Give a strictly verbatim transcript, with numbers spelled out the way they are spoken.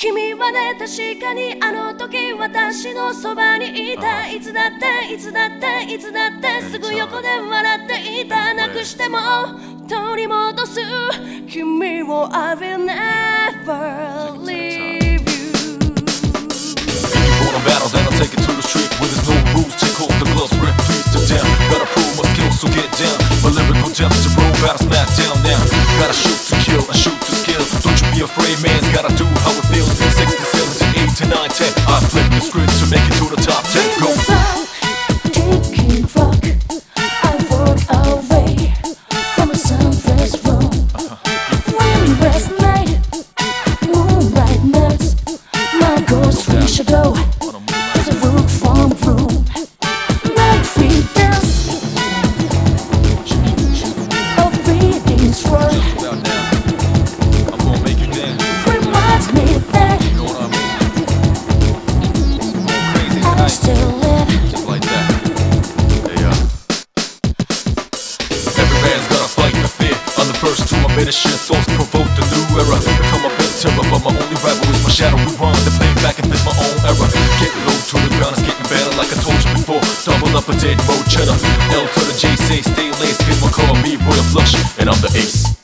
君はね、確かにあの時私のそばにいた。いつだっていつだっていつだってすぐ横で笑っていた。なくしても取り戻す君を I will never leave you. If you wanna battle, then I'll take it to the street where there's no rules. Take off the gloves, referees to down. Gotta prove my skills, so get down. My lyrical depth is a road battle, smack down now. Gotta shoot to kill, I shoot to skill. Don't you be afraid, man's gotta do how it feels. Six to seven to eight to nine, ten. I flip the script to make it to the top ten. Go. Taking rock, I walk away from a sunrise room. Windless night, moonlight nights. My ghost free shadow is a room from room. Night free dance, a reading's word I'm gonna make you dance. reminds me that You know what I mean? Crazy I tonight, still live. just like that. Hey, uh. Every man's got a fight and a fear. On the first two, I made a shit. Thoughts provoked a new era. Become a bit terror, but my only rival is my shadow. Rewind the play back and this my own era. Get low to the ground, it's getting better like I told you before. Double up a dead road cheddar. L to the J, say stay laced. Here's my car, B-boy, a flush, and I'm the ace.